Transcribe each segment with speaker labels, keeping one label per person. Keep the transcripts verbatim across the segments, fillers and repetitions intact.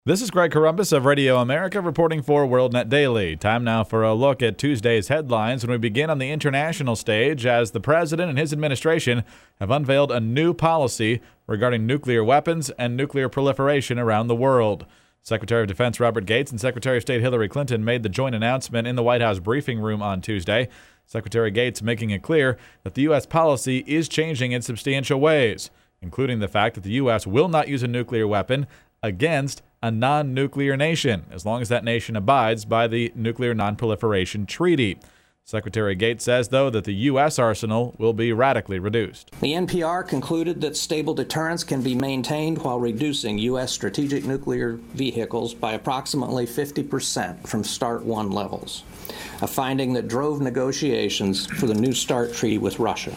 Speaker 1: This is Greg Corombos of Radio America reporting for WorldNet Daily. Time now for a look at Tuesday's headlines, when we begin on the international stage as the president and his administration have unveiled a new policy regarding nuclear weapons and nuclear proliferation around the world. Secretary of Defense Robert Gates and Secretary of State Hillary Clinton made the joint announcement in the White House briefing room on Tuesday. Secretary Gates making it clear that the U S policy is changing in substantial ways, including the fact that the U S will not use a nuclear weapon against a non-nuclear nation, as long as that nation abides by the Nuclear Non-Proliferation Treaty. Secretary Gates says, though, that the U S arsenal will be radically reduced.
Speaker 2: The N P R concluded that stable deterrence can be maintained while reducing U S strategic nuclear vehicles by approximately fifty percent from START one levels, a finding that drove negotiations for the New START treaty with Russia.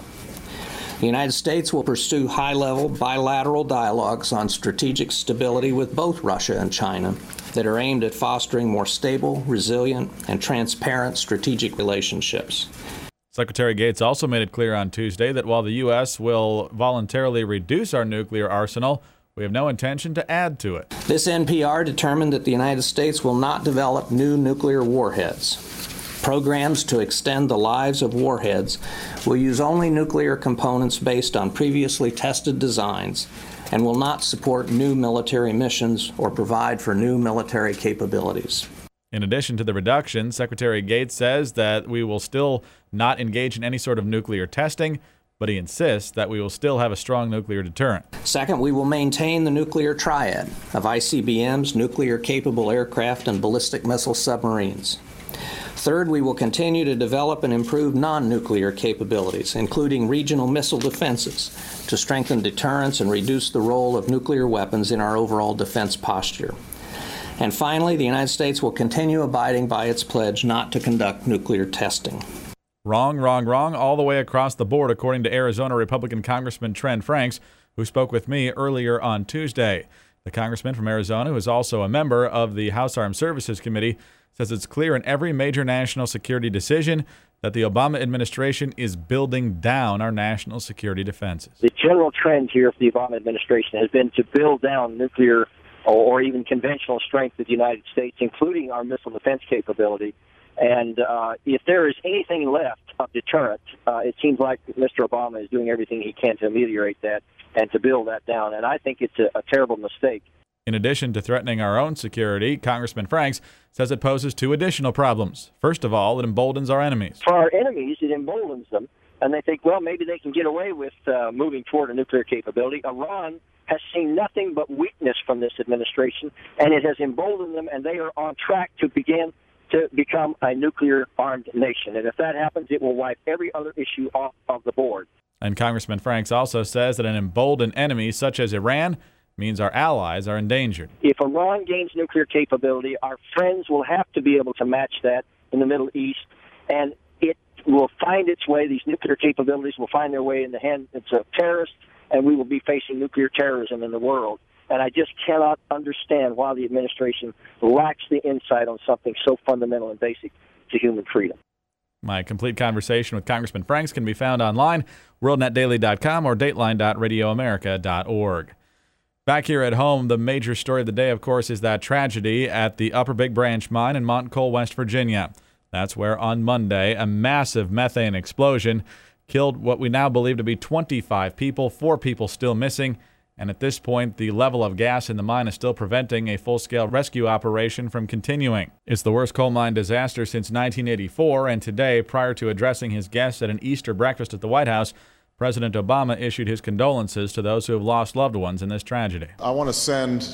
Speaker 2: The United States will pursue high-level bilateral dialogues on strategic stability with both Russia and China that are aimed at fostering more stable, resilient, and transparent strategic relationships.
Speaker 1: Secretary Gates also made it clear on Tuesday that while the U S will voluntarily reduce our nuclear arsenal, we have no intention to add to it.
Speaker 2: This N P R determined that the United States will not develop new nuclear warheads. Programs to extend the lives of warheads will use only nuclear components based on previously tested designs and will not support new military missions or provide for new military capabilities.
Speaker 1: In addition to the reduction, Secretary Gates says that we will still not engage in any sort of nuclear testing, but he insists that we will still have a strong nuclear deterrent.
Speaker 2: Second, we will maintain the nuclear triad of I C B Ms, nuclear-capable aircraft, and ballistic missile submarines. Third, we will continue to develop and improve non-nuclear capabilities, including regional missile defenses, to strengthen deterrence and reduce the role of nuclear weapons in our overall defense posture. And finally, the United States will continue abiding by its pledge not to conduct nuclear testing.
Speaker 1: Wrong, wrong, wrong, all the way across the board, according to Arizona Republican Congressman Trent Franks, who spoke with me earlier on Tuesday. The congressman from Arizona, who is also a member of the House Armed Services Committee, says it's clear in every major national security decision that the Obama administration is building down our national security defenses.
Speaker 3: The general trend here for the Obama administration has been to build down nuclear or even conventional strength of the United States, including our missile defense capability. And uh, if there is anything left of deterrent, uh, it seems like Mister Obama is doing everything he can to ameliorate that and to build that down. And I think it's a, a terrible mistake.
Speaker 1: In addition to threatening our own security, Congressman Franks says it poses two additional problems. First of all, it emboldens our enemies.
Speaker 3: For our enemies, it emboldens them, and they think, well, maybe they can get away with uh, moving toward a nuclear capability. Iran has seen nothing but weakness from this administration, and it has emboldened them, and they are on track to begin to become a nuclear-armed nation. And if that happens, it will wipe every other issue off of the board.
Speaker 1: And Congressman Franks also says that an emboldened enemy such as Iran means our allies are endangered.
Speaker 3: If Iran gains nuclear capability, our friends will have to be able to match that in the Middle East, and it will find its way, these nuclear capabilities will find their way in the hands of terrorists, and we will be facing nuclear terrorism in the world. And I just cannot understand why the administration lacks the insight on something so fundamental and basic to human freedom.
Speaker 1: My complete conversation with Congressman Franks can be found online, world net daily dot com or dateline dot radio america dot org. Back here at home, the major story of the day, of course, is that tragedy at the Upper Big Branch mine in Montcole, West Virginia. That's where on Monday, a massive methane explosion killed what we now believe to be twenty-five people, four people still missing. And at this point, the level of gas in the mine is still preventing a full-scale rescue operation from continuing. It's the worst coal mine disaster since nineteen eighty-four, and today, prior to addressing his guests at an Easter breakfast at the White House, President Obama issued his condolences to those who have lost loved ones in this tragedy.
Speaker 4: I want to send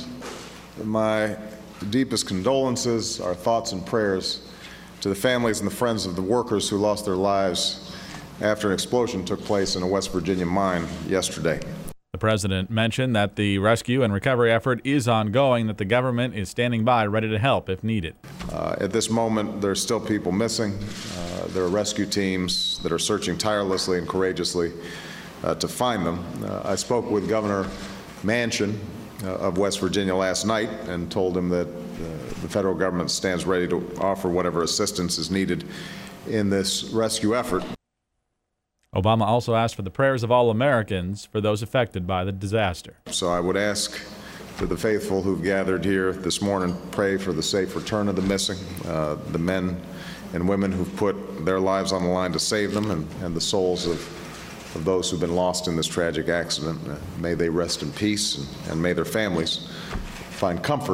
Speaker 4: my deepest condolences, our thoughts and prayers to the families and the friends of the workers who lost their lives after an explosion took place in a West Virginia mine yesterday.
Speaker 1: The president mentioned that the rescue and recovery effort is ongoing, that the government is standing by ready to help if needed.
Speaker 4: Uh, at this moment, there are still people missing. Uh, there are rescue teams that are searching tirelessly and courageously uh, to find them. Uh, I spoke with Governor Manchin uh, of West Virginia last night and told him that uh, the federal government stands ready to offer whatever assistance is needed in this rescue effort.
Speaker 1: Obama also asked for the prayers of all Americans for those affected by the disaster.
Speaker 4: So I would ask To the faithful who've gathered here this morning, pray for the safe return of the missing, uh, the men and women who've put their lives on the line to save them, and, and the souls of, of those who've been lost in this tragic accident. Uh, may they rest in peace, and, and may their families find comfort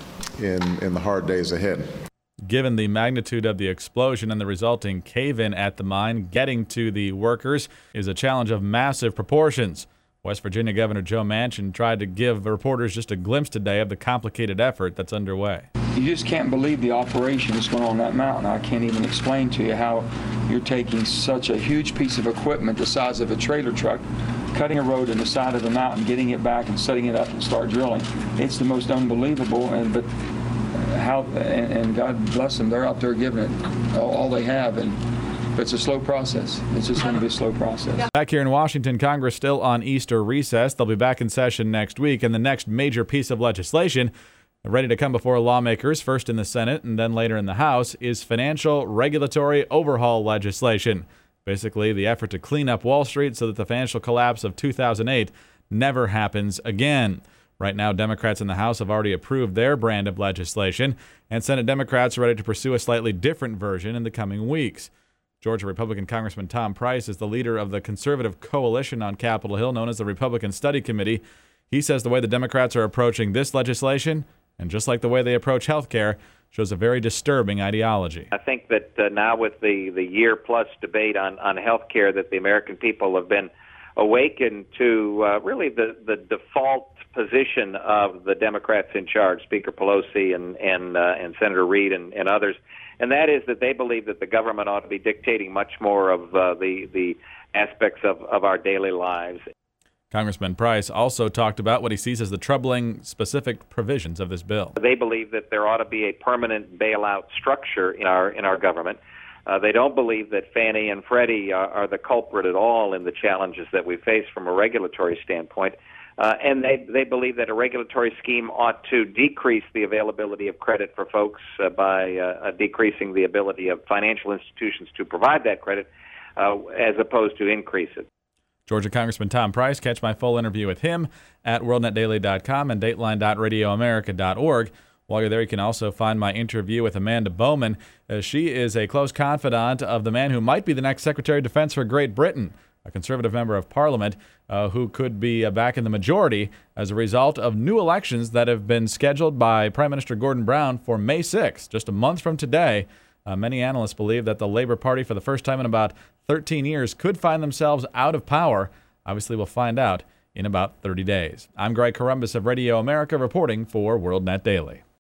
Speaker 4: in, in the hard days ahead.
Speaker 1: Given the magnitude of the explosion and the resulting cave-in at the mine, getting to the workers is a challenge of massive proportions. West Virginia Governor Joe Manchin tried to give reporters just a glimpse today of the complicated effort that's underway.
Speaker 5: You just can't believe the operation that's going on that mountain. I can't even explain to you how you're taking such a huge piece of equipment the size of a trailer truck, cutting a road in the side of the mountain, getting it back and setting it up and start drilling. It's the most unbelievable, and but how and, and God bless them, they're out there giving it all, all they have, and it's a slow process. It's just going to be a slow process.
Speaker 1: Back here in Washington, Congress still on Easter recess. They'll be back in session next week, and the next major piece of legislation ready to come before lawmakers, first in the Senate and then later in the House, is financial regulatory overhaul legislation. Basically, the effort to clean up Wall Street so that the financial collapse of two thousand eight never happens again. Right now, Democrats in the House have already approved their brand of legislation, and Senate Democrats are ready to pursue a slightly different version in the coming weeks. Georgia Republican Congressman Tom Price is the leader of the conservative coalition on Capitol Hill known as the Republican Study Committee. He says the way the Democrats are approaching this legislation, and just like the way they approach health care, shows a very disturbing ideology.
Speaker 6: I think that uh, now with the, the year-plus debate on, on health care, that the American people have been awakened to uh, really the, the default position of the Democrats in charge, Speaker Pelosi and, and, uh, and Senator Reid and, and others. And that is that they believe that the government ought to be dictating much more of uh, the the aspects of, of our daily lives.
Speaker 1: Congressman Price also talked about what he sees as the troubling specific provisions of this bill.
Speaker 6: They believe that there ought to be a permanent bailout structure in our in our government. Uh, they don't believe that Fannie and Freddie are, are the culprit at all in the challenges that we face from a regulatory standpoint. Uh, and they, they believe that a regulatory scheme ought to decrease the availability of credit for folks uh, by uh, decreasing the ability of financial institutions to provide that credit uh, as opposed to increase it.
Speaker 1: Georgia Congressman Tom Price. Catch my full interview with him at world net daily dot com and dateline dot radio america dot org. While you're there, you can also find my interview with Amanda Bowman. Uh, she is a close confidant of the man who might be the next Secretary of Defense for Great Britain, a conservative member of Parliament uh, who could be uh, back in the majority as a result of new elections that have been scheduled by Prime Minister Gordon Brown for May sixth, just a month from today. Uh, many analysts believe that the Labour Party, for the first time in about thirteen years, could find themselves out of power. Obviously, we'll find out in about thirty days. I'm Greg Corombos of Radio America reporting for WorldNet Daily.